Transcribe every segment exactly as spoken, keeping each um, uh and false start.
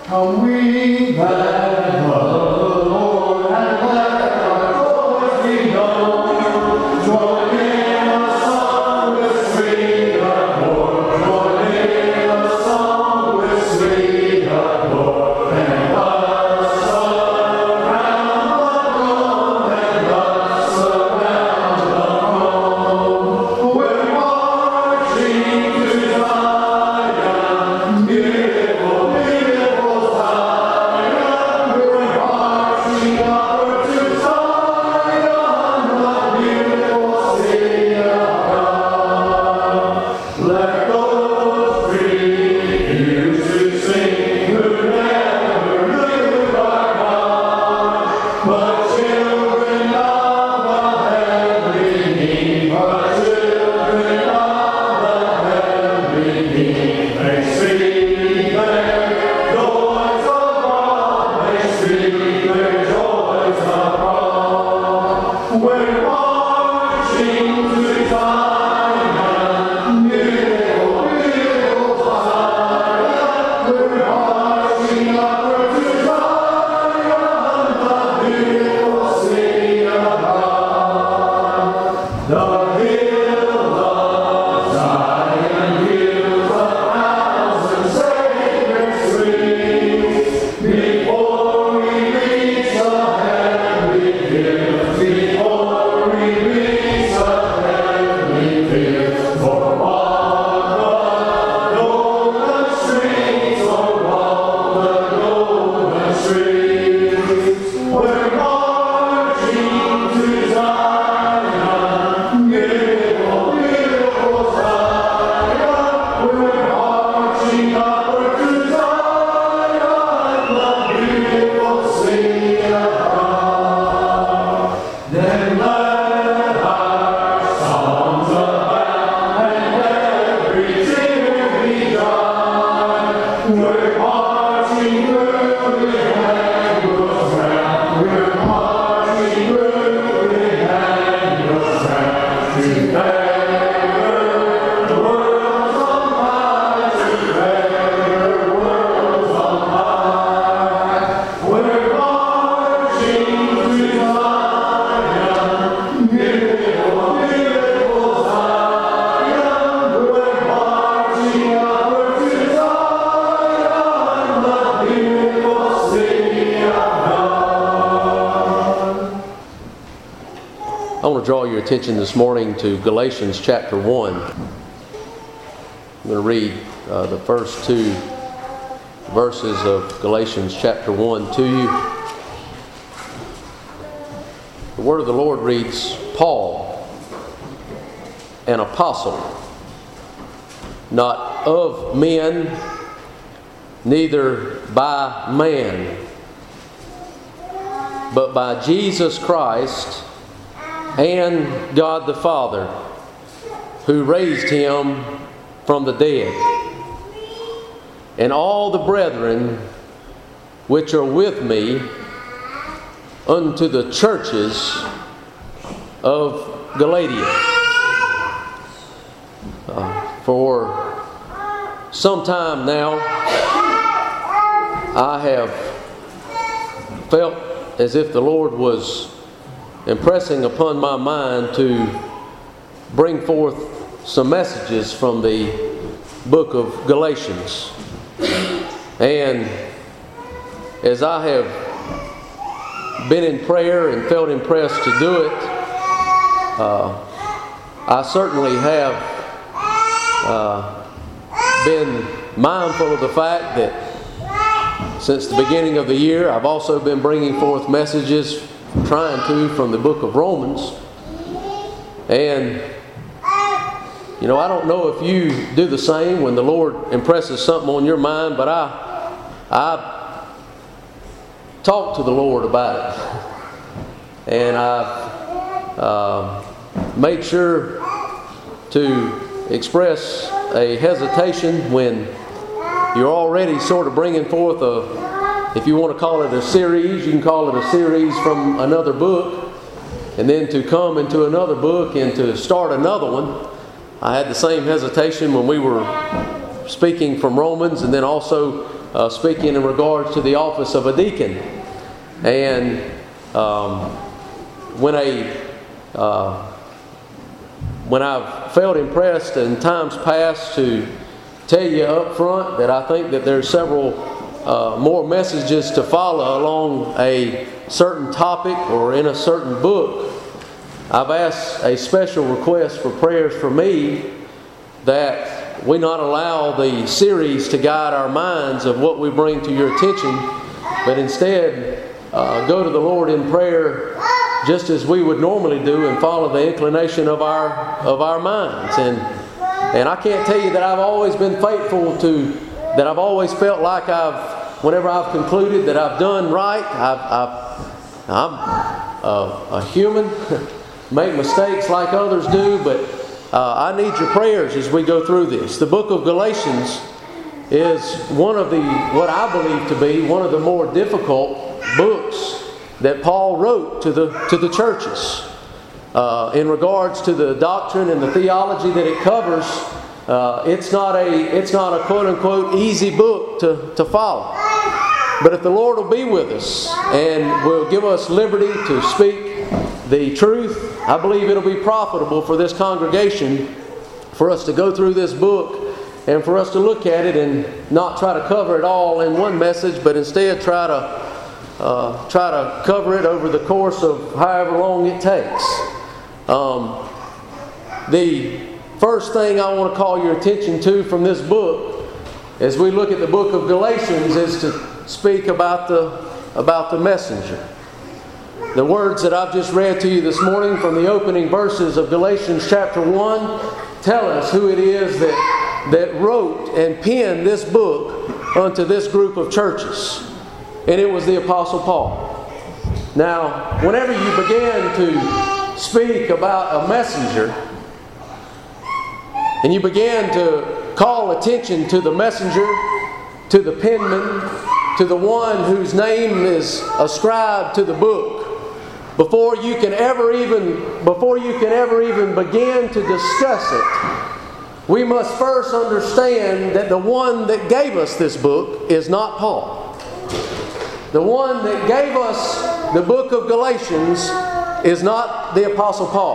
Come we that love the Lord, and let our voice be known. Join in a song with sweet accord. Join in a song with sweet accord. And us around the throne, and us around the throne. We're marching to Zion, beautiful, beautiful Zion. We're marching upward to Zion, the beautiful city of God. Let those free used to sing who never knew our God, but children of the heavenly King, but children of the heavenly King. They speak their joys abroad, they speak their joys abroad. We're marching to Zion, beautiful, beautiful Zion. We're marching upward to Zion, the beautiful city of God. The hill of Zion gives a thousand sacred streams. Before we reach the heavenly hills, before we reach the heavenly hills, for walk the golden streets, for walk the golden streets. We're marching to Zion, beautiful, beautiful Zion. We're marching upward to Zion, the beautiful city of God. Then let our songs abound and every tear be dry. We're marching through the angles round. We're marching through the angles round. Together, the world's on high. Together, the world's on high. We're marching to Zion, beautiful, beautiful Zion. We're marching upward to Zion, the beautiful city of God. I want to draw your attention this morning to Galatians chapter one. I'm going to read uh, the first two verses of Galatians chapter one to you. The word of the Lord reads, Paul, an apostle, not of men, neither by man, but by Jesus Christ and God the Father, who raised him from the dead, and all the brethren which are with me unto the churches of Galatia. Uh, for some time now, I have felt as if the Lord was impressing upon my mind to bring forth some messages from the book of Galatians. And as I have been in prayer and felt impressed to do it, uh, I certainly have uh, been mindful of the fact that since the beginning of the year, I've also been bringing forth messages, trying to, from the book of Romans. And, you know, I don't know if you do the same when the Lord impresses something on your mind, but I, I talk to the Lord about it. And I've uh, made sure to express a hesitation when you're already sort of bringing forth a, if you want to call it a series, you can call it a series from another book, and then to come into another book and to start another one. I had the same hesitation when we were speaking from Romans, and then also uh, speaking in regards to the office of a deacon. And um, when a uh, when I've felt impressed in times past to tell you up front that I think that there's several uh, more messages to follow along a certain topic or in a certain book, I've asked a special request for prayers for me that we not allow the series to guide our minds of what we bring to your attention, but instead uh, go to the Lord in prayer just as we would normally do and follow the inclination of our of our minds. And and I can't tell you that I've always been faithful to, that I've always felt like I've, whenever I've concluded that I've done right, I've, I've, I'm a, a human, make mistakes like others do, but uh, I need your prayers as we go through this. The book of Galatians is one of the, what I believe to be, one of the more difficult books that Paul wrote to the to the churches. Uh, in regards to the doctrine and the theology that it covers, uh, it's not a it's not a quote unquote easy book to, to follow. But if the Lord will be with us and will give us liberty to speak the truth, I believe it'll be profitable for this congregation for us to go through this book and for us to look at it and not try to cover it all in one message, but instead try to Uh, try to cover it over the course of however long it takes. Um, the first thing I want to call your attention to from this book, as we look at the book of Galatians, is to speak about the about the messenger. The words that I've just read to you this morning from the opening verses of Galatians chapter one tell us who it is that that wrote and penned this book unto this group of churches. And it was the Apostle Paul. Now, whenever you begin to speak about a messenger, and you begin to call attention to the messenger, to the penman, to the one whose name is ascribed to the book, before you can ever even before you can ever even begin to discuss it, we must first understand that the one that gave us this book is not Paul. The one that gave us the book of Galatians is not the Apostle Paul.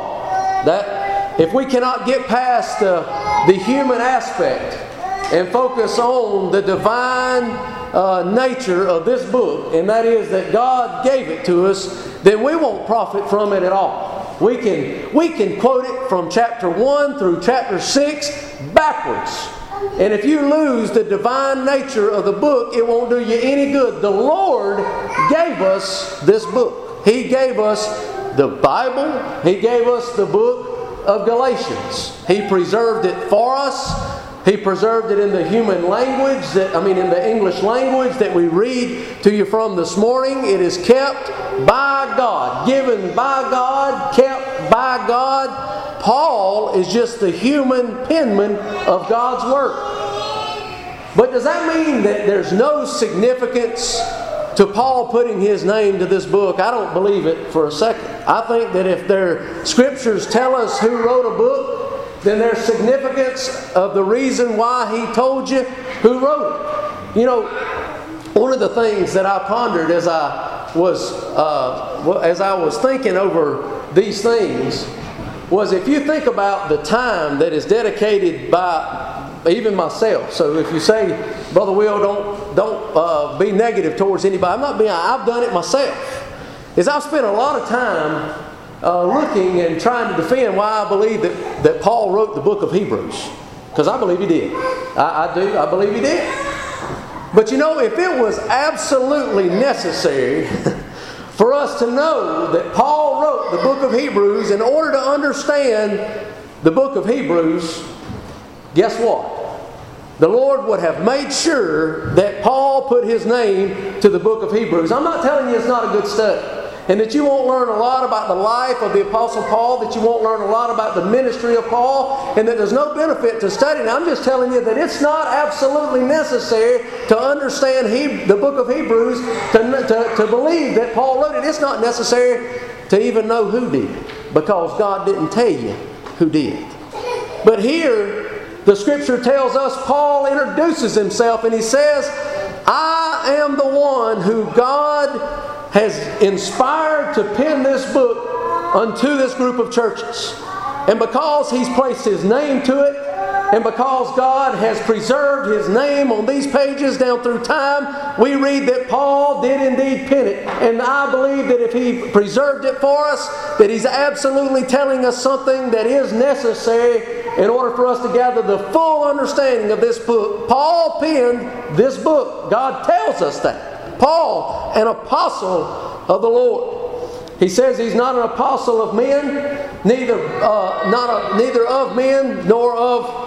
That if we cannot get past the, the human aspect and focus on the divine uh, nature of this book, and that is that God gave it to us, then we won't profit from it at all. We can, we can quote it from chapter one through chapter six backwards. And if you lose the divine nature of the book, it won't do you any good. The Lord gave us this book. He gave us the Bible. He gave us the book of Galatians. He preserved it for us. He preserved it in the human language, that I mean in the English language that we read to you from this morning. It is kept by God, given by God, kept by God. Paul is just the human penman of God's Word. But does that mean that there's no significance to Paul putting his name to this book? I don't believe it for a second. I think that if their scriptures tell us who wrote a book, then there's significance of the reason why he told you who wrote it. You know, one of the things that I pondered as I was uh, as I was thinking over these things was, if you think about the time that is dedicated by even myself. So if you say, Brother Will, don't don't uh, be negative towards anybody. I'm not being. I've done it myself. Is I've spent a lot of time uh, looking and trying to defend why I believe that, that Paul wrote the book of Hebrews, because I believe he did. I, I do. I believe he did. But you know, if it was absolutely necessary for us to know that Paul wrote the book of Hebrews in order to understand the book of Hebrews, guess what? The Lord would have made sure that Paul put his name to the book of Hebrews. I'm not telling you it's not a good study, and that you won't learn a lot about the life of the Apostle Paul, that you won't learn a lot about the ministry of Paul, and that there's no benefit to studying. I'm just telling you that it's not absolutely necessary to understand he, the book of Hebrews, to, to, to believe that Paul wrote it. It's not necessary to even know who did, because God didn't tell you who did. But here, the Scripture tells us Paul introduces himself, and he says, I am the one who God has inspired to pen this book unto this group of churches. And because He's placed His name to it, and because God has preserved His name on these pages down through time, we read that Paul did indeed pen it. And I believe that if he preserved it for us, that he's absolutely telling us something that is necessary in order for us to gather the full understanding of this book. Paul penned this book. God tells us that. Paul, an apostle of the Lord. He says he's not an apostle of men, neither uh, not a, neither of men nor of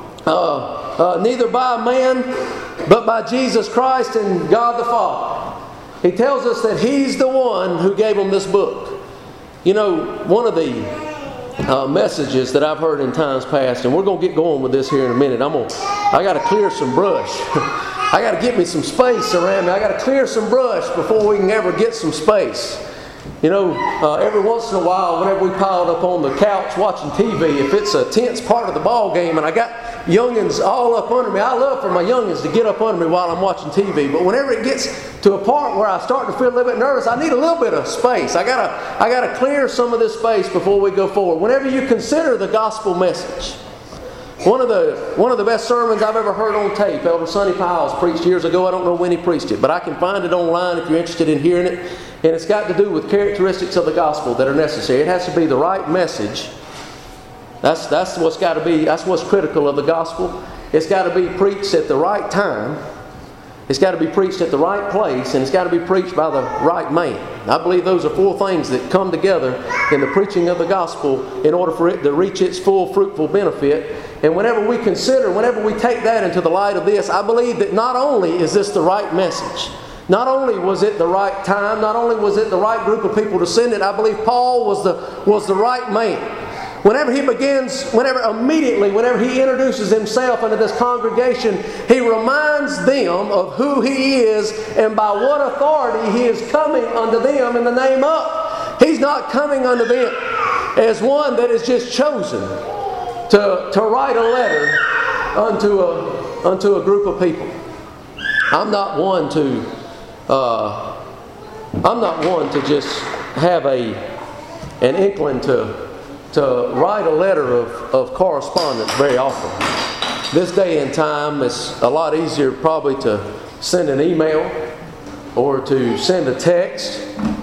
uh, uh, neither by man, but by Jesus Christ and God the Father. He tells us that He's the one who gave him this book. You know, one of the uh, messages that I've heard in times past, and we're going to get going with this here in a minute. I'm gonna, I got to clear some brush. I got to get me some space around me. I got to clear some brush before we can ever get some space. You know, uh, every once in a while, whenever we piled up on the couch watching T V, if it's a tense part of the ball game and I got youngins all up under me, I love for my youngins to get up under me while I'm watching T V. But whenever it gets to a part where I start to feel a little bit nervous, I need a little bit of space. I gotta, I gotta clear some of this space before we go forward. Whenever you consider the gospel message, one of the one of the best sermons I've ever heard on tape, Elder Sonny Piles preached years ago. I don't know when he preached it, but I can find it online if you're interested in hearing it. And it's got to do with characteristics of the gospel that are necessary. It has to be the right message. That's, that's what's got to be, that's what's critical of the gospel. It's got to be preached at the right time. It's got to be preached at the right place. And it's got to be preached by the right man. I believe those are four things that come together in the preaching of the gospel in order for it to reach its full fruitful benefit. And whenever we consider, whenever we take that into the light of this, I believe that not only is this the right message, not only was it the right time, not only was it the right group of people to send it, I believe Paul was the, was the right man. Whenever he begins, whenever immediately, whenever he introduces himself into this congregation, he reminds them of who he is and by what authority he is coming unto them in the name of. He's not coming unto them as one that is just chosen to, to write a letter unto a, unto a group of people. I'm not one to Uh, I'm not one to just have a an inkling to to write a letter of, of correspondence very often. This day and time, it's a lot easier probably to send an email or to send a text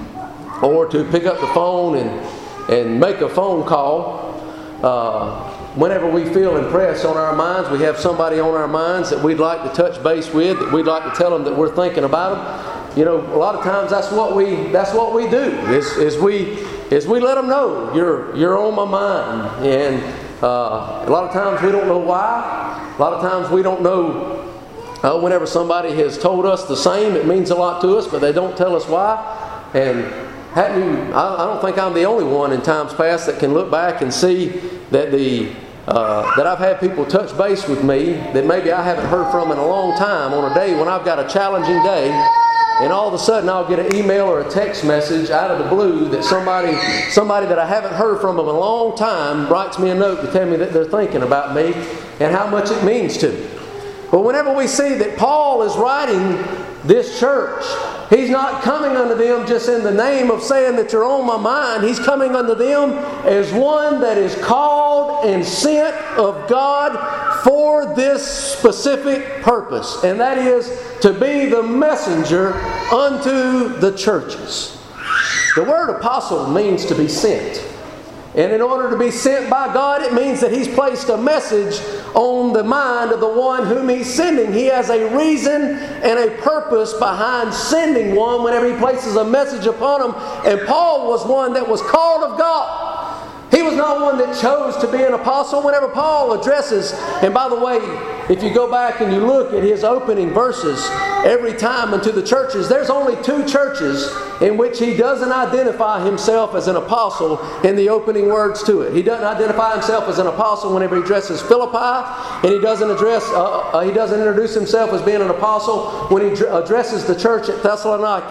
or to pick up the phone and, and make a phone call. Uh, whenever we feel impressed on our minds, we have somebody on our minds that we'd like to touch base with, that we'd like to tell them that we're thinking about them. You know, a lot of times that's what we that's what we do. Is, is we is we let them know you're you're on my mind, and uh, a lot of times we don't know why. A lot of times we don't know. Uh, whenever somebody has told us the same, it means a lot to us, but they don't tell us why. And hadn't you? I, I don't think I'm the only one in times past that can look back and see that the uh, that I've had people touch base with me that maybe I haven't heard from in a long time on a day when I've got a challenging day. And all of a sudden I'll get an email or a text message out of the blue that somebody somebody that I haven't heard from in a long time writes me a note to tell me that they're thinking about me and how much it means to me. But whenever we see that Paul is writing this church, he's not coming unto them just in the name of saying that you're on my mind. He's coming unto them as one that is called and sent of God for this specific purpose, and that is to be the messenger unto the churches. The word apostle means to be sent. And in order to be sent by God, it means that He's placed a message on the mind of the one whom He's sending. He has a reason and a purpose behind sending one whenever He places a message upon him. And Paul was one that was called of God. He was not one that chose to be an apostle. Whenever Paul addresses, and by the way, if you go back and you look at his opening verses every time unto the churches, there's only two churches in which he doesn't identify himself as an apostle in the opening words to it. He doesn't identify himself as an apostle whenever he addresses Philippi, and he doesn't address, uh, uh, he doesn't introduce himself as being an apostle when he addresses the church at Thessalonica.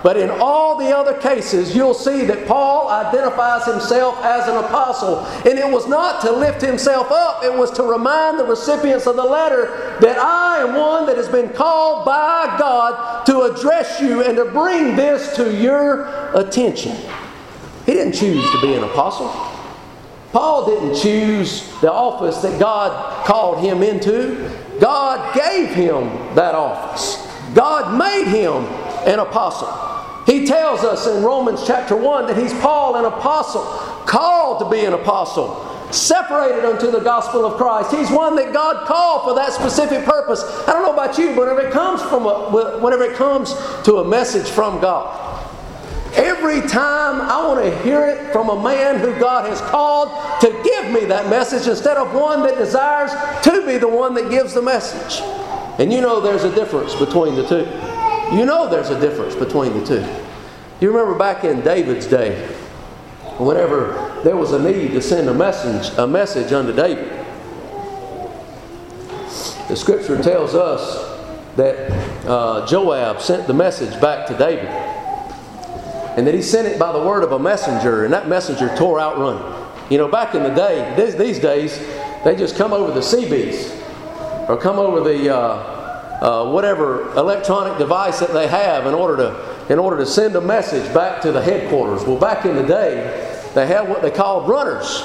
But in all the other cases, you'll see that Paul identifies himself as an apostle. And it was not to lift himself up, it was to remind the recipients of the letter that I am one that has been called by God to address you and to bring this to your attention. He didn't choose to be an apostle. Paul didn't choose the office that God called him into. God gave him that office. God made him an apostle. He tells us in Romans chapter one that he's Paul, an apostle, called to be an apostle, separated unto the gospel of Christ. He's one that God called for that specific purpose. I don't know about you, but whenever it comes from a, whenever it comes to a message from God, every time I want to hear it from a man who God has called to give me that message instead of one that desires to be the one that gives the message. And you know there's a difference between the two. You know there's a difference between the two. You remember back in David's day, whenever there was a need to send a message, a message unto David, the Scripture tells us that uh, Joab sent the message back to David. And that he sent it by the word of a messenger, and that messenger tore out running. You know, back in the day, these, these days, they just come over the C Bs or come over the uh, uh, whatever electronic device that they have in order to in order to send a message back to the headquarters. Well, back in the day, they had what they called runners,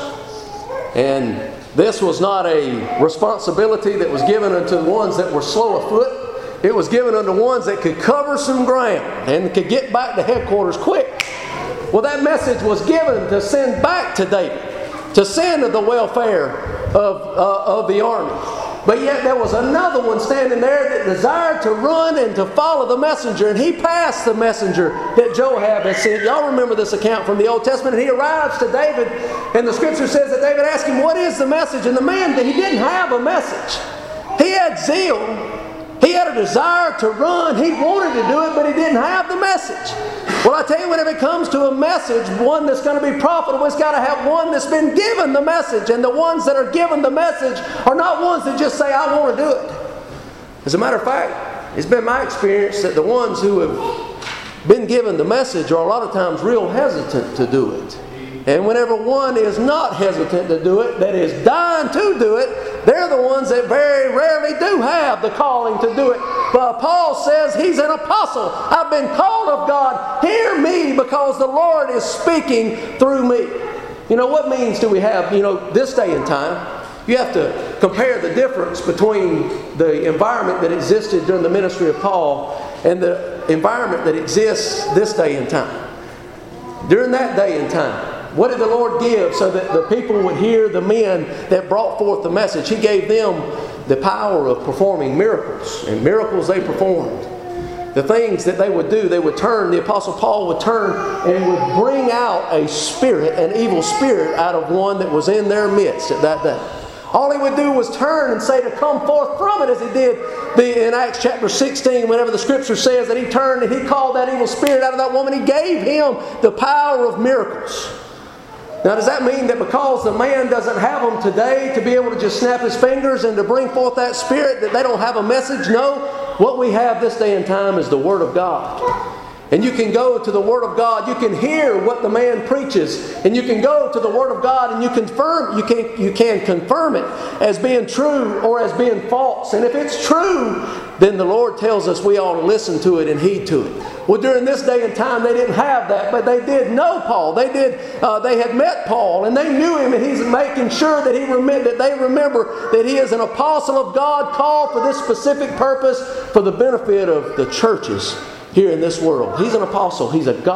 and this was not a responsibility that was given unto the ones that were slow of foot. It was given unto ones that could cover some ground and could get back to headquarters quick. Well, that message was given to send back to David, to send to the welfare of, uh, of the army. But yet there was another one standing there that desired to run and to follow the messenger. And he passed the messenger that Joab had sent. Y'all remember this account from the Old Testament. And he arrives to David, and the Scripture says that David asked him, what is the message? And the man, he didn't have a message. He had zeal. He had a desire to run. He wanted to do it, but he didn't have the message. Well, I tell you, whenever it comes to a message, one that's going to be profitable, it's got to have one that's been given the message. And the ones that are given the message are not ones that just say, I want to do it. As a matter of fact, it's been my experience that the ones who have been given the message are a lot of times real hesitant to do it. And whenever one is not hesitant to do it, that is dying to do it, they're the ones that very rarely do have the calling to do it. But Paul says he's an apostle. I've been called of God. Hear me, because the Lord is speaking through me. You know, what means do we have, you know, this day and time? You have to compare the difference between the environment that existed during the ministry of Paul and the environment that exists this day and time. During that day and time, what did the Lord give so that the people would hear the men that brought forth the message? He gave them the power of performing miracles. And miracles they performed. The things that they would do, they would turn, the Apostle Paul would turn and would bring out a spirit, an evil spirit out of one that was in their midst at that day. All he would do was turn and say to come forth from it, as he did the, in Acts chapter sixteen, whenever the Scripture says that he turned and he called that evil spirit out of that woman. He gave him the power of miracles. Now, does that mean that because the man doesn't have them today to be able to just snap his fingers and to bring forth that spirit, that they don't have a message? No. What we have this day and time is the Word of God. And you can go to the Word of God. You can hear what the man preaches. And you can go to the Word of God and you confirm, you can, you can confirm it as being true or as being false. And if it's true, then the Lord tells us we ought to listen to it and heed to it. Well, during this day and time, they didn't have that, but they did know Paul. They did. Uh, they had met Paul, and they knew him, and he's making sure that he rem- that they remember that he is an apostle of God, called for this specific purpose for the benefit of the churches here in this world. He's an apostle. He's a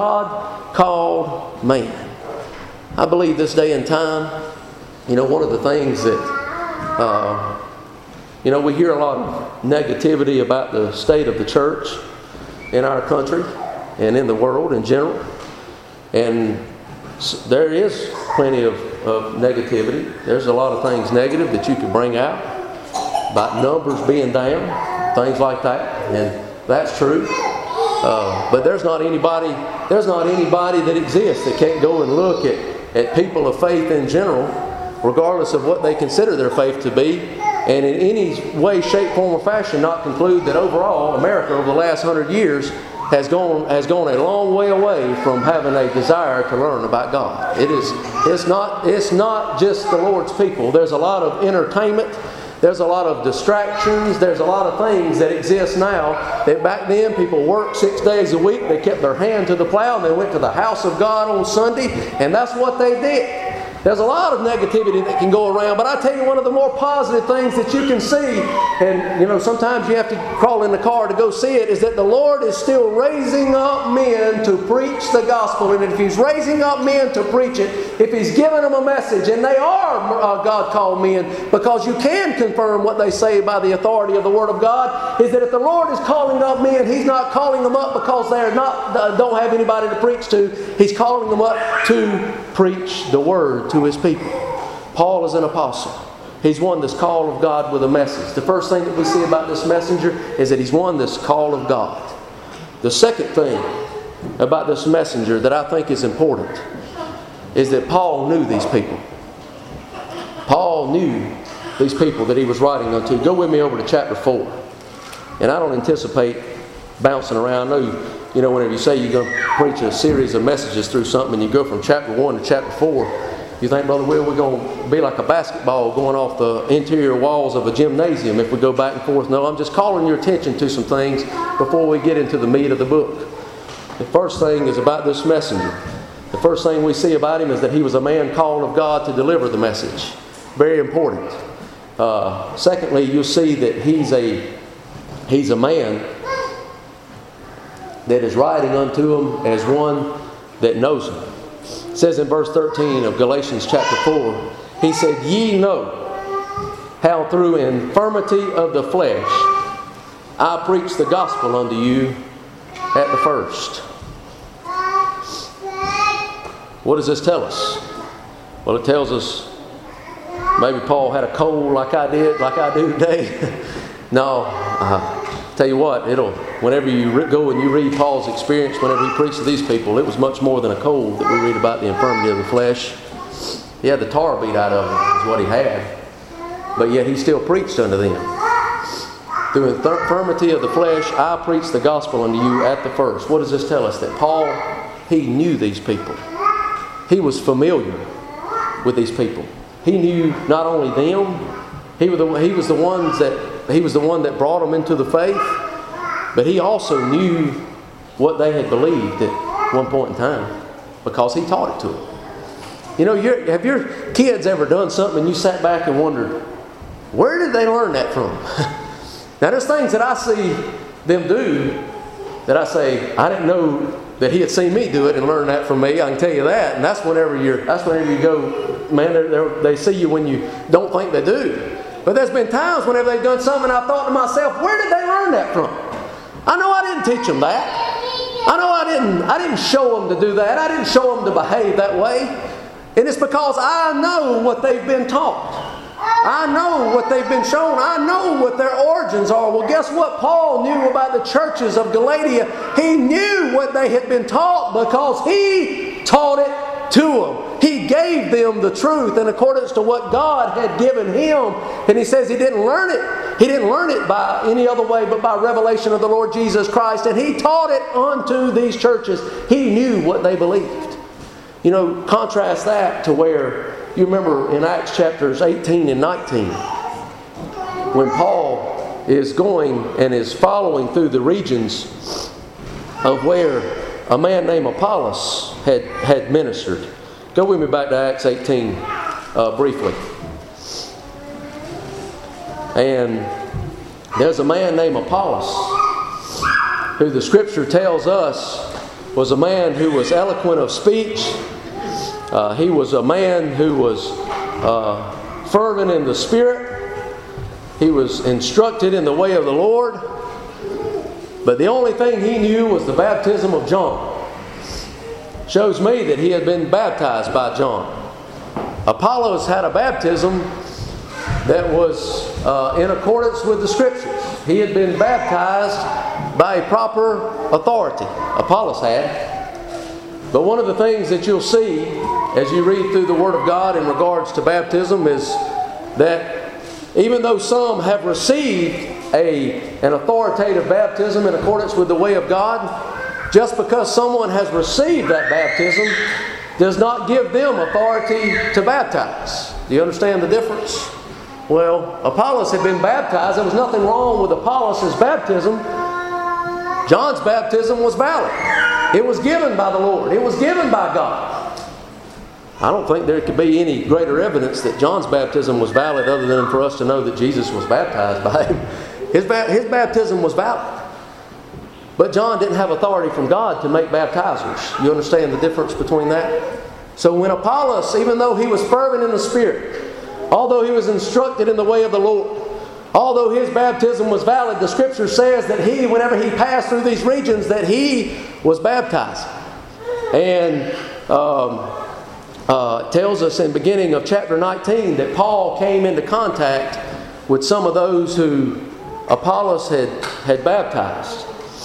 God-called man. I believe this day and time, you know, one of the things that, uh, you know, we hear a lot of negativity about the state of the church in our country and in the world in general. And there is plenty of, of negativity. There's a lot of things negative that you could bring out about numbers being down, things like that. And that's true. Uh, but there's not anybody, there's not anybody that exists that can't go and look at, at people of faith in general, regardless of what they consider their faith to be, and in any way, shape, form, or fashion not conclude that overall America over the last hundred years has gone has gone a long way away from having a desire to learn about God. It is it's not it's not just the Lord's people. There's a lot of entertainment. There's a lot of distractions. There's a lot of things that exist now that back then people worked six days a week. They kept their hand to the plow and they went to the house of God on Sunday, and that's what they did. There's a lot of negativity that can go around, but I tell you, one of the more positive things that you can see, and you know, sometimes you have to crawl in the car to go see it, is that the Lord is still raising up men to preach the gospel. And if He's raising up men to preach it, if He's giving them a message, and they are uh, God-called men, because you can confirm what they say by the authority of the Word of God, is that if the Lord is calling up men, He's not calling them up because they're not uh, don't have anybody to preach to. He's calling them up to preach the Word to His people. Paul is an apostle. He's one that's called of God with a message. The first thing that we see about this messenger is that he's one that's called of God. The second thing about this messenger that I think is important is that Paul knew these people. Paul knew these people that he was writing unto. Go with me over to chapter four. And I don't anticipate bouncing around. I know, you know, whenever you say you're going to preach a series of messages through something and you go from chapter one to chapter four, you think, Brother Will, we're going to be like a basketball going off the interior walls of a gymnasium if we go back and forth. No, I'm just calling your attention to some things before we get into the meat of the book. The first thing is about this messenger. The first thing we see about him is that he was a man called of God to deliver the message. Very important. Uh, secondly, you'll see that he's a he's a man that is writing unto him as one that knows him. It says in verse thirteen of Galatians chapter four, he said, "Ye know how through infirmity of the flesh I preached the gospel unto you at the first." What does this tell us? Well, it tells us maybe Paul had a cold like I did, like I do today. No, uh, tell you what, it'll whenever you re- go and you read Paul's experience whenever he preached to these people, it was much more than a cold that we read about the infirmity of the flesh. He had the tar beat out of him, is what he had. But yet he still preached unto them. Through infirmity of the flesh, I preached the gospel unto you at the first. What does this tell us? That Paul, he knew these people. He was familiar with these people. He knew not only them, he was the, he was the ones that he was the one that brought them into the faith, but he also knew what they had believed at one point in time because he taught it to them. You know, you're, have your kids ever done something and you sat back and wondered, where did they learn that from? Now, there's things that I see them do that I say, I didn't know that he had seen me do it and learned that from me. I can tell you that. And that's whenever you're, that's whenever you go, man, they're, they're, they see you when you don't think they do. But there's been times whenever they've done something, I thought to myself, where did they learn that from? I know I didn't teach them that. I know I didn't, I didn't show them to do that. I didn't show them to behave that way. And it's because I know what they've been taught. I know what they've been shown. I know what their origins are. Well, guess what? Paul knew about the churches of Galatia. He knew what they had been taught because he taught it to them. He gave them the truth in accordance to what God had given him. And he says he didn't learn it. He didn't learn it by any other way but by revelation of the Lord Jesus Christ. And he taught it unto these churches. He knew what they believed. You know, contrast that to where you remember in Acts chapters eighteen and nineteen, when Paul is going and is following through the regions of where a man named Apollos had, had ministered. Go with me back to Acts eighteen uh, briefly. And there's a man named Apollos who the Scripture tells us was a man who was eloquent of speech. Uh, he was a man who was uh, fervent in the Spirit. He was instructed in the way of the Lord. But the only thing he knew was the baptism of John. Shows me that he had been baptized by John. Apollos had a baptism that was uh, in accordance with the Scriptures. He had been baptized by a proper authority. Apollos had. But one of the things that you'll see as you read through the Word of God in regards to baptism is that even though some have received a, an authoritative baptism in accordance with the way of God, just because someone has received that baptism does not give them authority to baptize. Do you understand the difference? Well, Apollos had been baptized. There was nothing wrong with Apollos' baptism. John's baptism was valid. It was given by the Lord. It was given by God. I don't think there could be any greater evidence that John's baptism was valid other than for us to know that Jesus was baptized by him. His, ba- his baptism was valid. But John didn't have authority from God to make baptizers. You understand the difference between that? So when Apollos, even though he was fervent in the Spirit, although he was instructed in the way of the Lord, although his baptism was valid, the Scripture says that he, whenever he passed through these regions, that he was baptized. And um, uh, it tells us in the beginning of chapter nineteen that Paul came into contact with some of those who Apollos had, had baptized.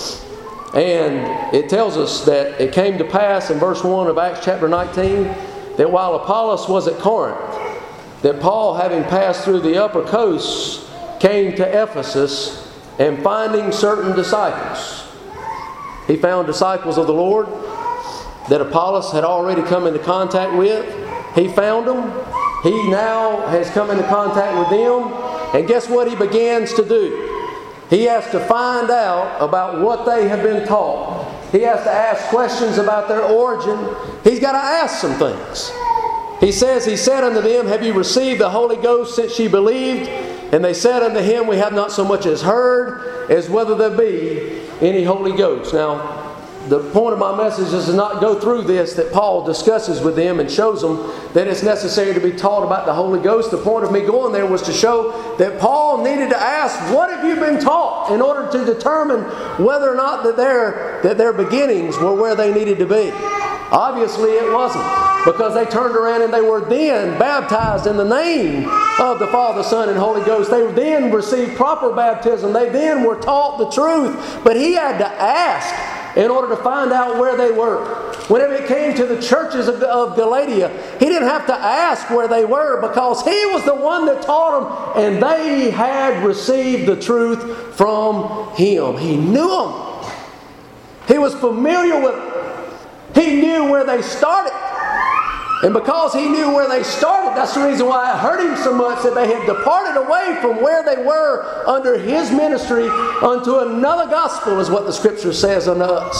And it tells us that it came to pass in verse one of Acts chapter nineteen that while Apollos was at Corinth, that Paul, having passed through the upper coasts, came to Ephesus, and finding certain disciples. He found disciples of the Lord that Apollos had already come into contact with. He found them. He now has come into contact with them. And guess what he begins to do? He has to find out about what they have been taught. He has to ask questions about their origin. He's got to ask some things. He says, he said unto them, have you received the Holy Ghost since ye believed? And they said unto him, we have not so much as heard as whether there be any Holy Ghost. Now, the point of my message is to not go through this, that Paul discusses with them and shows them that it's necessary to be taught about the Holy Ghost. The point of me going there was to show that Paul needed to ask, what have you been taught, in order to determine whether or not that their, that their beginnings were where they needed to be. Obviously it wasn't, because they turned around and they were then baptized in the name of the Father, Son, and Holy Ghost. They then received proper baptism. They then were taught the truth. But he had to ask in order to find out where they were. Whenever it came to the churches of, of Galatia, he didn't have to ask where they were, because he was the one that taught them, and they had received the truth from him. He knew them. He was familiar with them. He knew where they started. And because he knew where they started, that's the reason why it hurt him so much, that they had departed away from where they were under his ministry unto another gospel, is what the Scripture says unto us.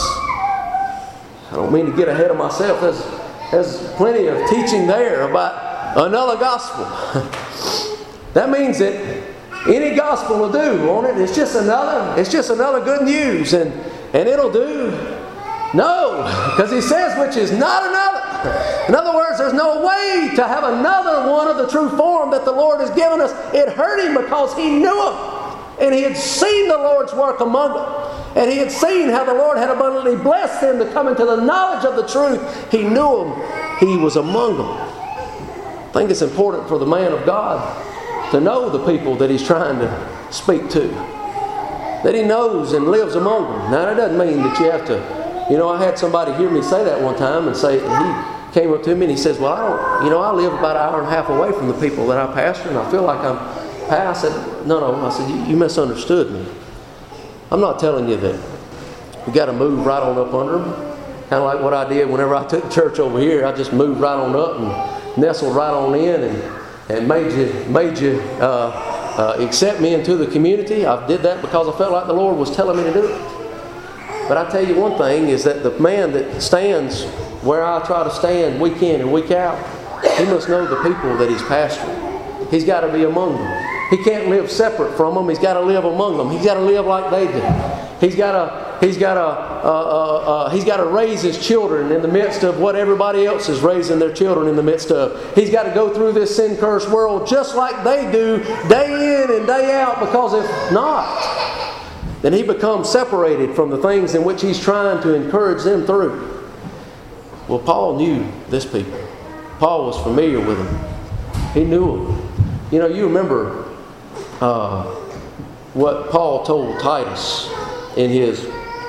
I don't mean to get ahead of myself. There's, there's plenty of teaching there about another gospel. That means that any gospel will do, won't it? It's just another, it's just another good news, and, and it'll do. No, because he says, which is not another. In other words, there's no way to have another one of the true form that the Lord has given us. It hurt him because he knew them. And he had seen the Lord's work among them. And he had seen how the Lord had abundantly blessed them to come into the knowledge of the truth. He knew them. He was among them. I think it's important for the man of God to know the people that he's trying to speak to. That he knows and lives among them. Now, that doesn't mean that you have to... You know, I had somebody hear me say that one time, and say, he came up to me and he says, well, I don't, you know, I live about an hour and a half away from the people that I pastor, and I feel like I'm past. I said, no, no. I said, you, you misunderstood me. I'm not telling you that you got to move right on up under them. Kind of like what I did whenever I took church over here. I just moved right on up and nestled right on in, and, and made you, made you uh, uh, accept me into the community. I did that because I felt like the Lord was telling me to do it. But I tell you one thing, is that the man that stands where I try to stand week in and week out, he must know the people that he's pastoring. He's got to be among them. He can't live separate from them. He's got to live among them. He's got to live like they do. He's got to, he's got to, uh, uh, uh, he's got to raise his children in the midst of what everybody else is raising their children in the midst of. He's got to go through this sin-cursed world just like they do, day in and day out, because if not, then he becomes separated from the things in which he's trying to encourage them through. Well, Paul knew this people. Paul was familiar with them. He knew them. You know, you remember uh, what Paul told Titus in his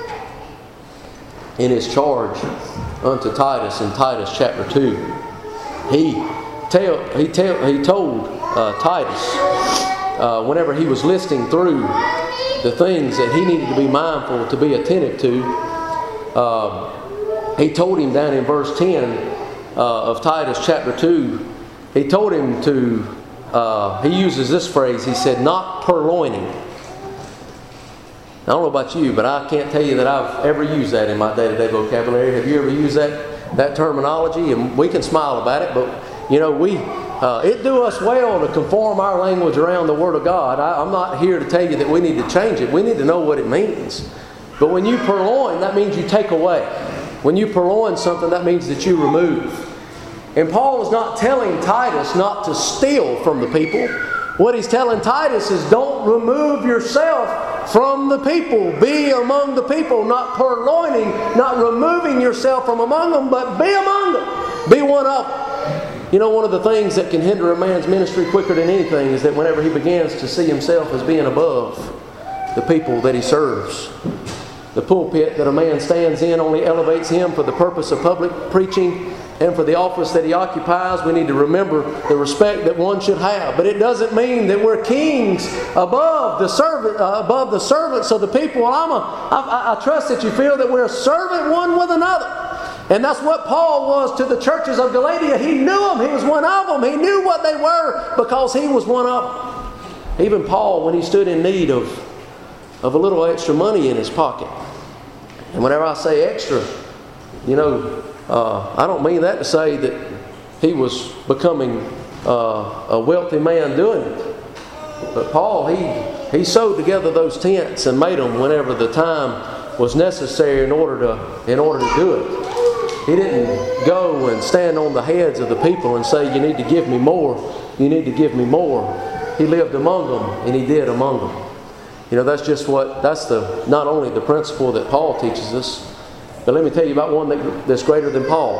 in his charge unto Titus in Titus chapter two. He tell he tell he told uh, Titus uh, whenever he was listing through the things that he needed to be mindful to be attentive to, uh, he told him down in verse ten uh, of Titus chapter two, he told him to, uh, he uses this phrase, he said, not purloining. I don't know about you, but I can't tell you that I've ever used that in my day-to-day vocabulary. Have you ever used that, that terminology? And we can smile about it, but you know, we uh, it do us well to conform our language around the Word of God. I, I'm not here to tell you that we need to change it. We need to know what it means. But when you purloin, that means you take away. When you purloin something, that means that you remove. And Paul is not telling Titus not to steal from the people. What he's telling Titus is don't remove yourself from the people. Be among the people, not purloining, not removing yourself from among them, but be among them. Be one of them. You know, one of the things that can hinder a man's ministry quicker than anything is that whenever he begins to see himself as being above the people that he serves. The pulpit that a man stands in only elevates him for the purpose of public preaching and for the office that he occupies. We need to remember the respect that one should have. But it doesn't mean that we're kings above the servant, uh, above the servants of the people. Well, I'm a, I, I trust that you feel that we're a servant one with another. And that's what Paul was to the churches of Galatia. He knew them. He was one of them. He knew what they were because he was one of them. Even Paul, when he stood in need of, of a little extra money in his pocket. And whenever I say extra, you know, uh, I don't mean that to say that he was becoming uh, a wealthy man doing it. But Paul, he, he sewed together those tents and made them whenever the time was necessary in order to, in order to do it. He didn't go and stand on the heads of the people and say, you need to give me more, you need to give me more. He lived among them, and he did among them. You know, that's just what, that's the not only the principle that Paul teaches us, but let me tell you about one that, that's greater than Paul,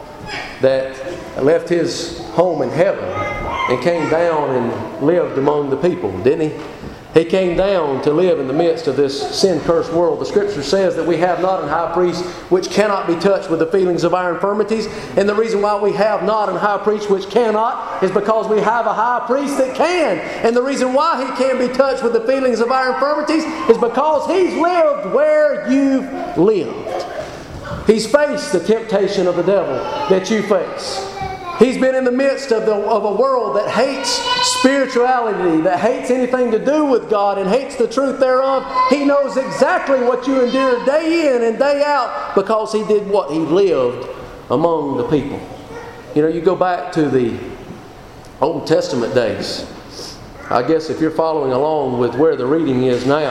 that left his home in heaven and came down and lived among the people, didn't he? He came down to live in the midst of this sin-cursed world. The Scripture says that we have not an high priest which cannot be touched with the feelings of our infirmities. And the reason why we have not an high priest which cannot is because we have a high priest that can. And the reason why he can be touched with the feelings of our infirmities is because he's lived where you've lived. He's faced the temptation of the devil that you face. He's been in the midst of, the, of a world that hates spirituality, that hates anything to do with God and hates the truth thereof. He knows exactly what you endure day in and day out because he did what? He lived among the people. You know, you go back to the Old Testament days. I guess if you're following along with where the reading is now,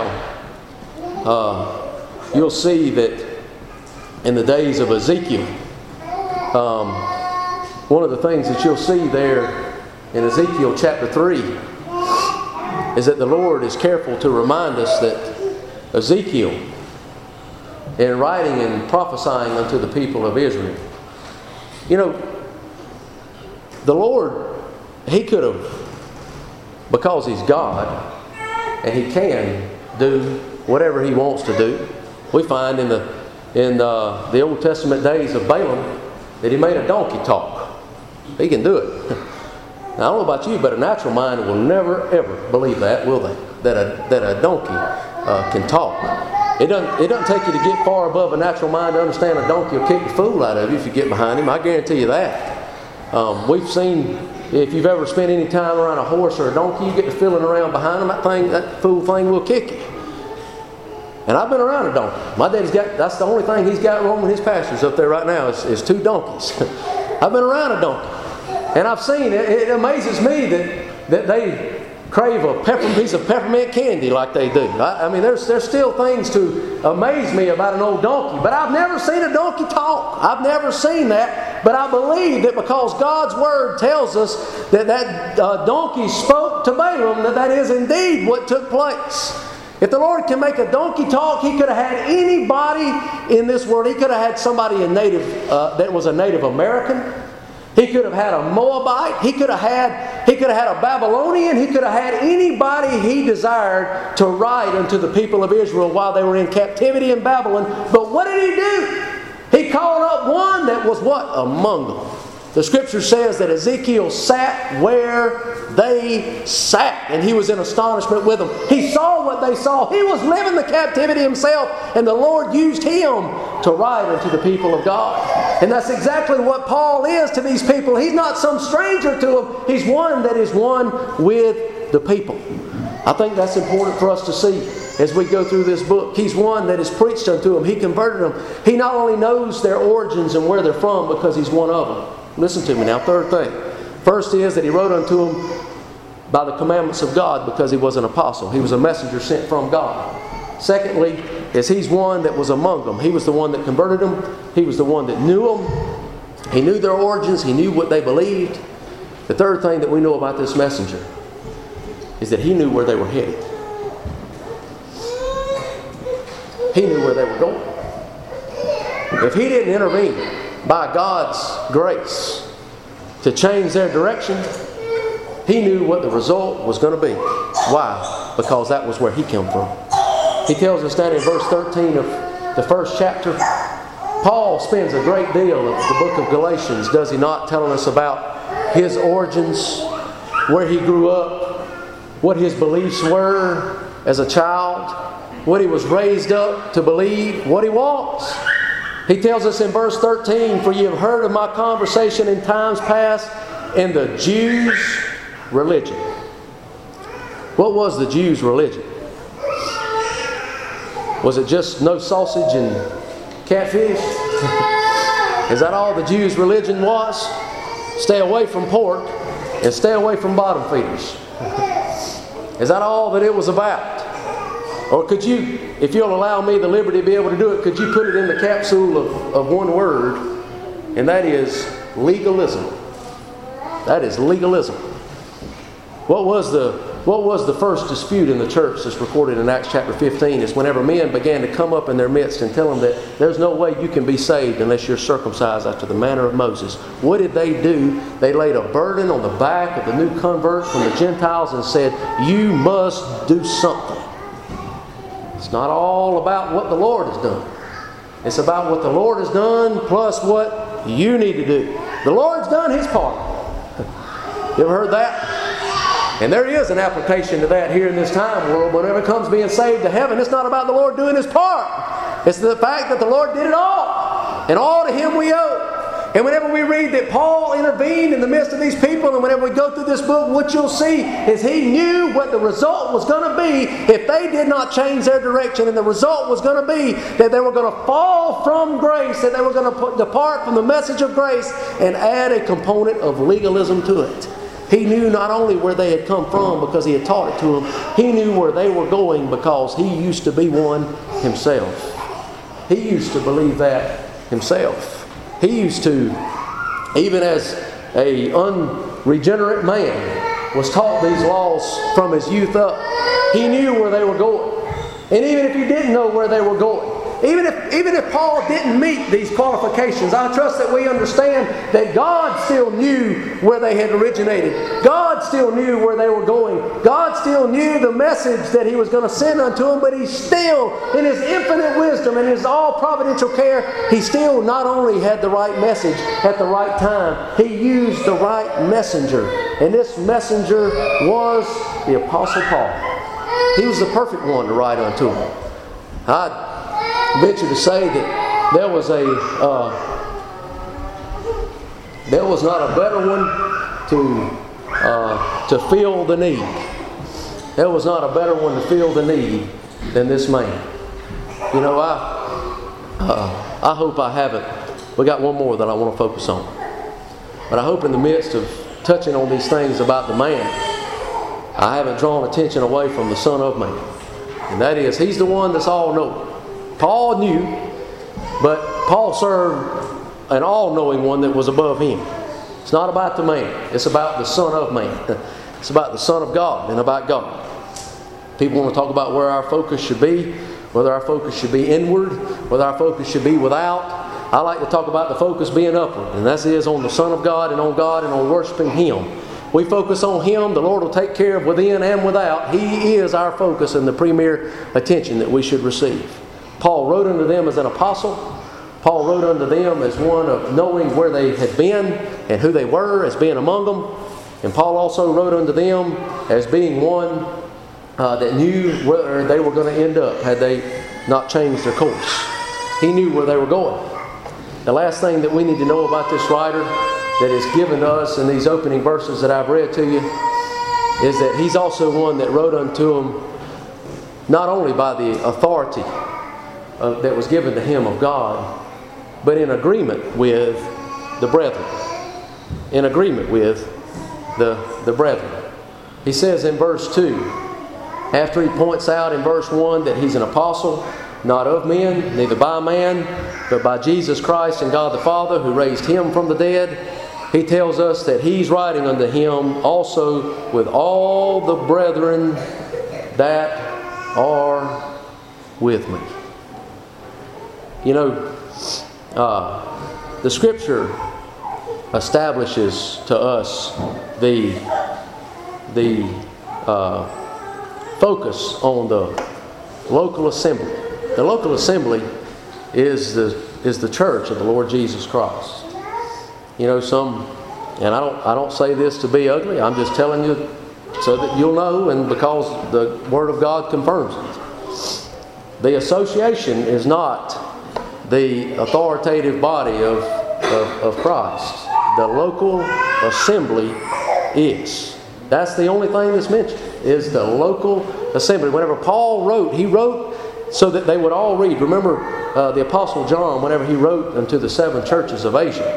uh, you'll see that in the days of Ezekiel, um, one of the things that you'll see there in Ezekiel chapter three is that the Lord is careful to remind us that Ezekiel, in writing and prophesying unto the people of Israel, you know, the Lord, He could have, because He's God, and He can do whatever He wants to do. We find in the in uh, the Old Testament days of Balaam that he made a donkey talk. He can do it. Now, I don't know about you, but a natural mind will never, ever believe that, will they? That a, that a donkey uh, can talk. It doesn't, it doesn't take you to get far above a natural mind to understand a donkey will kick the fool out of you if you get behind him. I guarantee you that. Um, we've seen, if you've ever spent any time around a horse or a donkey, you get to feeling around behind them, that thing, that fool thing will kick you. And I've been around a donkey. My daddy's got, that's the only thing he's got roaming his pastures up there right now is, is two donkeys. I've been around a donkey. And I've seen it. It amazes me that, that they crave a pepper, piece of peppermint candy like they do. I, I mean, there's, there's still things to amaze me about an old donkey. But I've never seen a donkey talk. I've never seen that. But I believe that because God's Word tells us that that uh, donkey spoke to Balaam, that that is indeed what took place. If the Lord can make a donkey talk, He could have had anybody in this world. He could have had somebody a native uh, that was a Native American. He could have had a Moabite. He could have had, he could have had a Babylonian. He could have had anybody he desired to write unto the people of Israel while they were in captivity in Babylon. But what did He do? He called up one that was what? Among them. The Scripture says that Ezekiel sat where they sat, and he was in astonishment with them. He saw what they saw. He was living the captivity himself, and the Lord used him to write unto the people of God. And that's exactly what Paul is to these people. He's not some stranger to them. He's one that is one with the people. I think that's important for us to see as we go through this book. He's one that is preached unto them. He converted them. He not only knows their origins and where they're from because he's one of them. Listen to me now. Third thing. First is that he wrote unto them by the commandments of God because he was an apostle. He was a messenger sent from God. Secondly, is he's one that was among them. He was the one that converted them. He was the one that knew them. He knew their origins. He knew what they believed. The third thing that we know about this messenger is that he knew where they were headed. He knew where they were going. If he didn't intervene by God's grace to change their direction, he knew what the result was going to be. Why? Because that was where he came from. He tells us that in verse thirteen of the first chapter. Paul spends a great deal of the book of Galatians, does he not, telling us about his origins, where he grew up, what his beliefs were as a child, what he was raised up to believe, what he was. He tells us in verse thirteen, "For ye have heard of my conversation in times past in the Jews' religion." What was the Jews' religion? Was it just no sausage and catfish? Is that all the Jews' religion was? Stay away from pork and stay away from bottom feeders. Is that all that it was about? Or could you, if you'll allow me the liberty to be able to do it, could you put it in the capsule of, of one word, and that is legalism. That is legalism. What was the what was the first dispute in the church that's recorded in Acts chapter fifteen? Is whenever men began to come up in their midst and tell them that there's no way you can be saved unless you're circumcised after the manner of Moses. What did they do? They laid a burden on the back of the new converts from the Gentiles and said, you must do something. It's not all about what the Lord has done. It's about what the Lord has done plus what you need to do. The Lord's done His part. You ever heard that? And there is an application to that here in this time world. Whenever it comes being saved to heaven, it's not about the Lord doing His part. It's the fact that the Lord did it all. And all to Him we owe. And whenever we read that Paul intervened in the midst of these people, and whenever we go through this book, what you'll see is he knew what the result was going to be if they did not change their direction. And the result was going to be that they were going to fall from grace, that they were going to put, depart from the message of grace and add a component of legalism to it. He knew not only where they had come from because he had taught it to them, he knew where they were going because he used to be one himself. He used to believe that himself. He used to, even as a unregenerate man, was taught these laws from his youth up. He knew where they were going. And even if he didn't know where they were going, Even if, even if Paul didn't meet these qualifications, I trust that we understand that God still knew where they had originated. God still knew where they were going. God still knew the message that He was going to send unto them, but He still, in His infinite wisdom and His all-providential care, He still not only had the right message at the right time, He used the right messenger. And this messenger was the Apostle Paul. He was the perfect one to write unto them. I venture to say that there was a uh, there was not a better one to uh, to fill the need. There was not a better one to fill the need than this man. You know, I uh, I hope I haven't. We got one more that I want to focus on, but I hope in the midst of touching on these things about the man, I haven't drawn attention away from the Son of Man, and that is, He's the one that's all-knowing. Paul knew, but Paul served an all-knowing one that was above him. It's not about the man. It's about the Son of Man. It's about the Son of God and about God. People want to talk about where our focus should be, whether our focus should be inward, whether our focus should be without. I like to talk about the focus being upward, and that is on the Son of God and on God and on worshiping Him. We focus on Him, the Lord will take care of within and without. He is our focus and the premier attention that we should receive. Paul wrote unto them as an apostle. Paul wrote unto them as one of knowing where they had been and who they were, as being among them. And Paul also wrote unto them as being one uh, that knew where they were going to end up had they not changed their course. He knew where they were going. The last thing that we need to know about this writer that is given to us in these opening verses that I've read to you is that he's also one that wrote unto them not only by the authority uh, that was given to him of God, but in agreement with the brethren. In agreement with the, the brethren. He says in verse two, after he points out in verse one that he's an apostle, not of men, neither by man, but by Jesus Christ and God the Father who raised him from the dead, he tells us that he's writing unto him also with all the brethren that are with me. You know, uh, the Scripture establishes to us the the uh, focus on the local assembly. The local assembly is the is the church of the Lord Jesus Christ. You know, some, and I don't I don't say this to be ugly. I'm just telling you so that you'll know, and because the Word of God confirms it. The association is not the authoritative body of, of, of Christ. The local assembly is. That's the only thing that's mentioned, is the local assembly. Whenever Paul wrote, he wrote so that they would all read. Remember uh, the Apostle John, whenever he wrote unto the seven churches of Asia,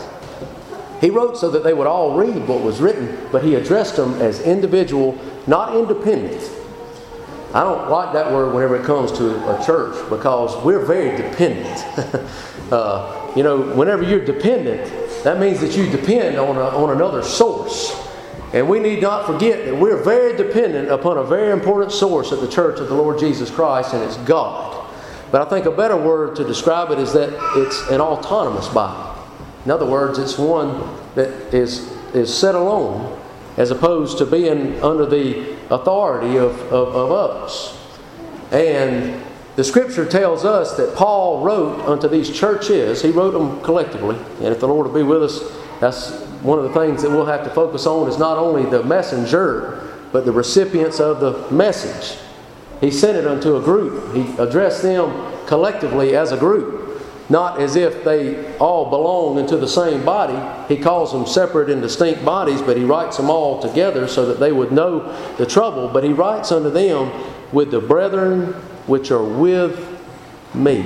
he wrote so that they would all read what was written, but he addressed them as individual, not independent. I don't like that word whenever it comes to a church, because we're very dependent. uh, you know, whenever you're dependent, that means that you depend on, a, on another source. And we need not forget that we're very dependent upon a very important source at the church of the Lord Jesus Christ, and it's God. But I think a better word to describe it is that it's an autonomous body. In other words, it's one that is, is set alone, as opposed to being under the authority of, of, of others. And the Scripture tells us that Paul wrote unto these churches. He wrote them collectively. And if the Lord will be with us, that's one of the things that we'll have to focus on, is not only the messenger, but the recipients of the message. He sent it unto a group. He addressed them collectively as a group. Not as if they all belong into the same body. He calls them separate and distinct bodies, but he writes them all together so that they would know the trouble. But he writes unto them with the brethren which are with me.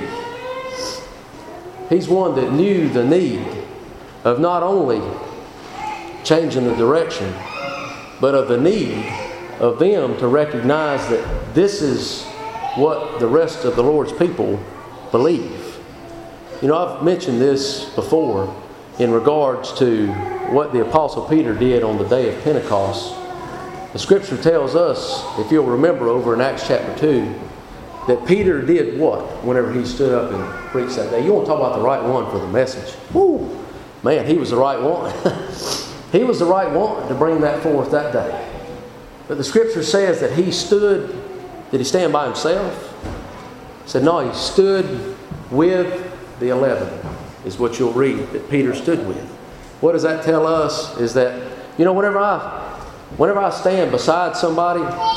He's one that knew the need of not only changing the direction, but of the need of them to recognize that this is what the rest of the Lord's people believe. You know, I've mentioned this before in regards to what the Apostle Peter did on the day of Pentecost. The Scripture tells us, if you'll remember over in Acts chapter two, that Peter did what whenever he stood up and preached that day? You want to talk about the right one for the message. Woo! Man, he was the right one. He was the right one to bring that forth that day. But the Scripture says that he stood, did he stand by himself? It said, no, he stood with the eleven, is what you'll read that Peter stood with. What does that tell us? Is that, you know, whenever I whenever I stand beside somebody,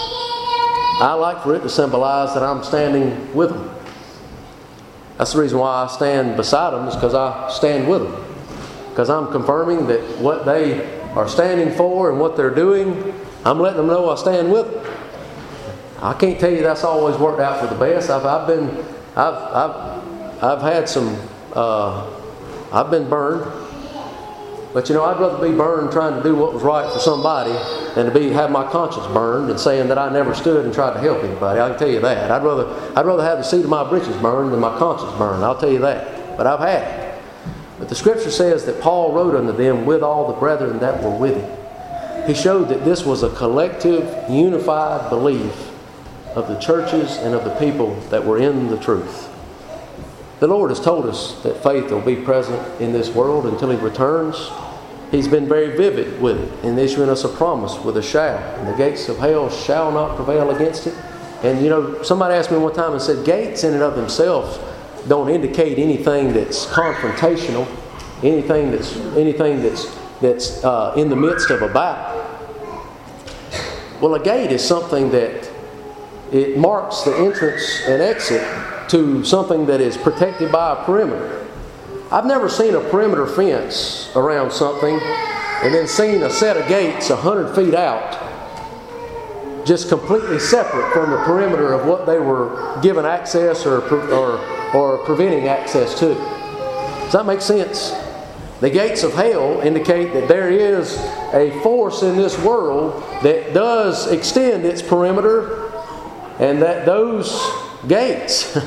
I like for it to symbolize that I'm standing with them. That's the reason why I stand beside them, is because I stand with them. Because I'm confirming that what they are standing for and what they're doing, I'm letting them know I stand with them. I can't tell you that's always worked out for the best. I've, I've been, I've, I've I've had some, uh, I've been burned. But you know, I'd rather be burned trying to do what was right for somebody than to be have my conscience burned and saying that I never stood and tried to help anybody. I can tell you that. I'd rather, I'd rather have the seat of my britches burned than my conscience burned. I'll tell you that. But I've had it. But the Scripture says that Paul wrote unto them with all the brethren that were with him. He showed that this was a collective, unified belief of the churches and of the people that were in the truth. The Lord has told us that faith will be present in this world until He returns. He's been very vivid with it in issuing us a promise with a shall. And the gates of hell shall not prevail against it. And you know, somebody asked me one time and said, gates in and of themselves don't indicate anything that's confrontational, anything that's anything that's that's uh, in the midst of a battle. Well, a gate is something that it marks the entrance and exit to something that is protected by a perimeter. I've never seen a perimeter fence around something and then seen a set of gates a hundred feet out, just completely separate from the perimeter of what they were given access or, or, or preventing access to. Does that make sense? The gates of hell indicate that there is a force in this world that does extend its perimeter, and that those gates,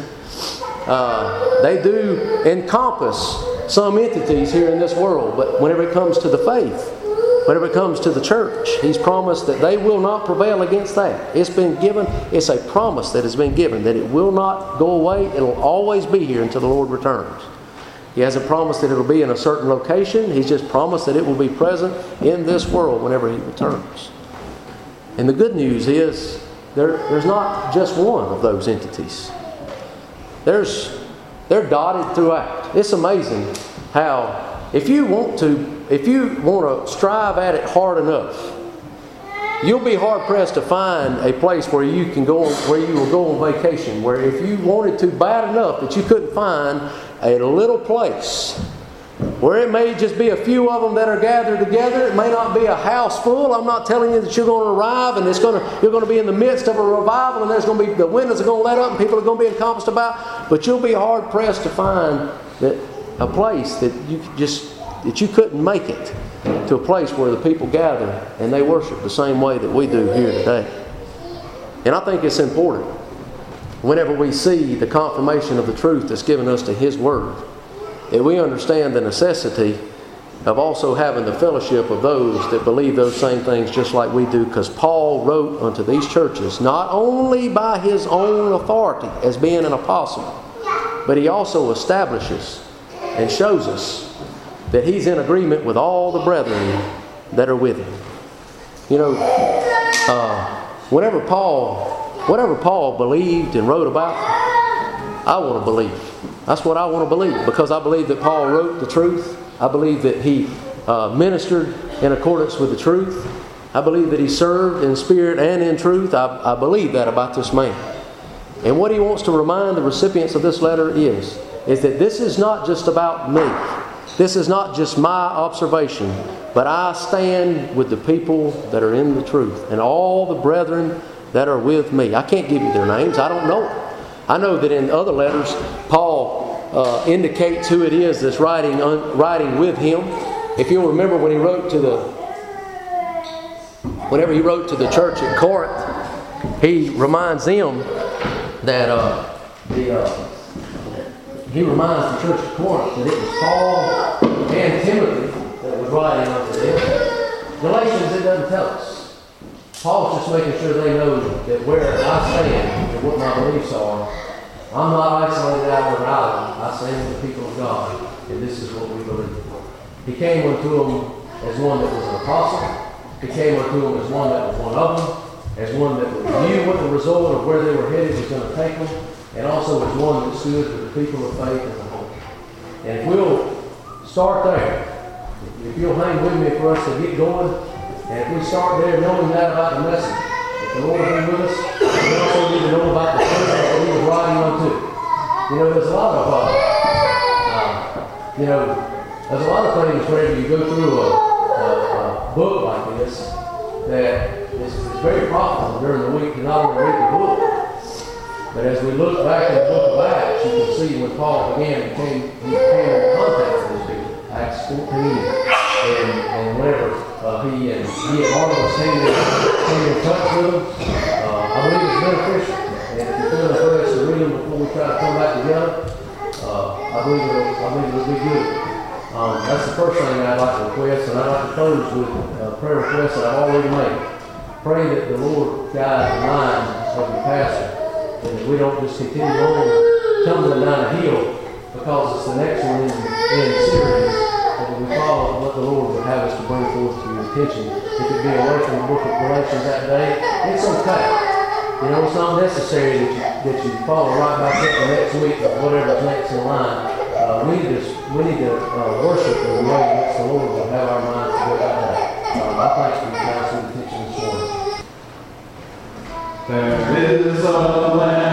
uh, they do encompass some entities here in this world. But whenever it comes to the faith, whenever it comes to the church, He's promised that they will not prevail against that. It's been given, it's a promise that has been given that it will not go away. It'll always be here until the Lord returns. He hasn't promised that it'll be in a certain location. He's just promised that it will be present in this world whenever He returns. And the good news is there, there's not just one of those entities. There's, they're dotted throughout. It's amazing how if you want to, if you want to strive at it hard enough, you'll be hard pressed to find a place where you can go, where you will go on vacation. Where if you wanted to bad enough that you couldn't find a little place where it may just be a few of them that are gathered together. It may not be a house full. I'm not telling you that you're going to arrive and it's going to, you're going to be in the midst of a revival and there's going to be, the windows are going to let up and people are going to be encompassed about. But you'll be hard pressed to find that a place that you just that you couldn't make it to a place where the people gather and they worship the same way that we do here today. And I think it's important whenever we see the confirmation of the truth that's given us to His Word, that we understand the necessity of also having the fellowship of those that believe those same things just like we do. Because Paul wrote unto these churches not only by his own authority as being an apostle, but he also establishes and shows us that he's in agreement with all the brethren that are with him. You know, uh, whenever Paul... Whatever Paul believed and wrote about, I want to believe. That's what I want to believe, because I believe that Paul wrote the truth. I believe that he uh, ministered in accordance with the truth. I believe that he served in spirit and in truth. I, I believe that about this man. And what he wants to remind the recipients of this letter is, is that this is not just about me. This is not just my observation, but I stand with the people that are in the truth and all the brethren that are with me. I can't give you their names. I don't know them. I know that in other letters, Paul uh, indicates who it is that's writing un, writing with him. If you'll remember when he wrote to the, whenever he wrote to the church at Corinth, he reminds them that uh, the uh, he reminds the church at Corinth that it was Paul and Timothy that was writing unto them. Galatians, it doesn't tell us. Paul's just making sure they know that where I stand and what my beliefs are, I'm not isolated out on an island. I stand with the people of God, and this is what we believe. He came unto them as one that was an apostle. He came unto them as one that was one of them, as one that knew what the result of where they were headed was going to take them, and also as one that stood with the people of faith as a whole. And if we'll start there, if you'll hang with me for us to get going, and if we start there knowing that about the message, if the Lord be with us, we also need to know about the person that He was writing unto. You know, there's a lot of, uh, uh, you know, there's a lot of things whenever you go through a, a, a book like this that is, is very profitable during the week to not only read the book, but as we look back in the book of Acts, you can see when Paul began, came, he came in contact with these people. Acts fourteen, and, and whenever Uh, he and he and Barnabas came in, came in touch with them. Uh, I believe it's beneficial. And if you're feeling fresh to read them before we try to come back together, uh, I believe it'll, I believe it'll be good. Um, that's the first thing I'd like to request, and I'd like to close with a prayer request that I've already made. Pray that the Lord guide the mind of the pastor, and that we don't just continue on tumbling down a hill because it's the next one in, in series. We follow what the Lord would have us to bring forth to your attention. If it be away from the book of Galatians that day, it's okay. You know, it's not necessary that you, that you follow right back up the next week or whatever's next in line. Uh, we need to, we need to uh, worship in the way in which the Lord will have our minds to go that day. Uh, I thank you guys for the attention this morning. There is a land.